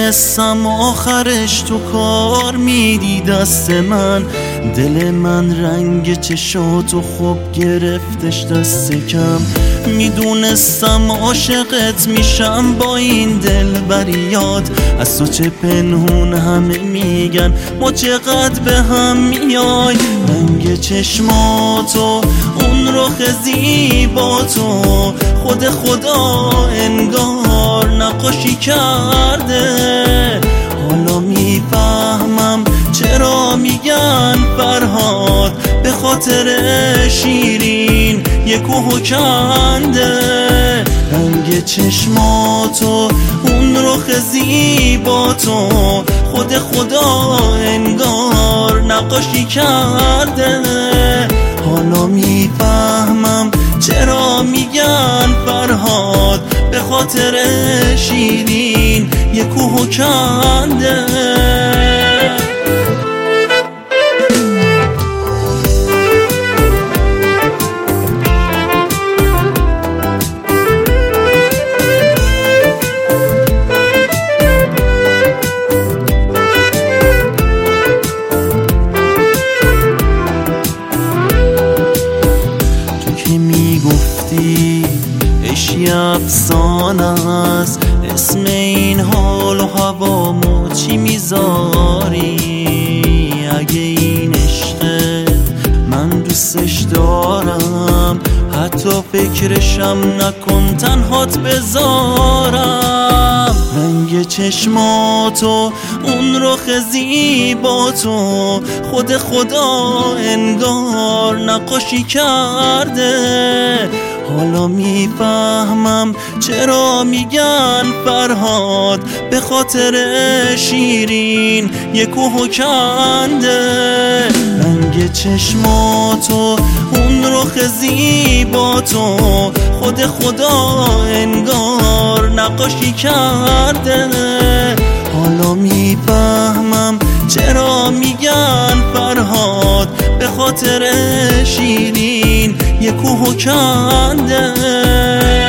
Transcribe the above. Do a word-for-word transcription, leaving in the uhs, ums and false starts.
میدونستم آخرش تو کار میدی دست من. دل من رنگ چشاتو خوب گرفتش دست کم. میدونستم عاشقت میشم با این دل بریاد. از تو چه پنهون همه میگن ما چقدر به هم میای. رنگ چشماتو اون رخ زیباتو خود خدا انگار نقاشی کرده. حالا میفهمم چرا میگن فرهاد به خاطر شیرین یه کوهو کنده. رنگ چشماتو اون رخ زیباتو خود خدا انگار نقاشی کرده. حالا میفهمم چرا میگن فرهاد به خاطر شیرین یه کوهو کنده. میگفتی عشقی افسانه است، اسم این حال و هوامو چی میذاری؟ اگه این عشقه من دوستش دارم، حتی فکرشم نکن تنهات بذارم. رنگ چشماتو اون رخ زیباتو خود خدا انگار نقاشی کرده. حالا میفهمم چرا میگن فرهاد به خاطر شیرین یه کوهو کنده. رنگ چشماتو اون رخ زیباتو خود خدا انگار نقاشی کرده. حالا میفهمم چرا میگن فرهاد به خاطر شیرین یه کوهو کنده.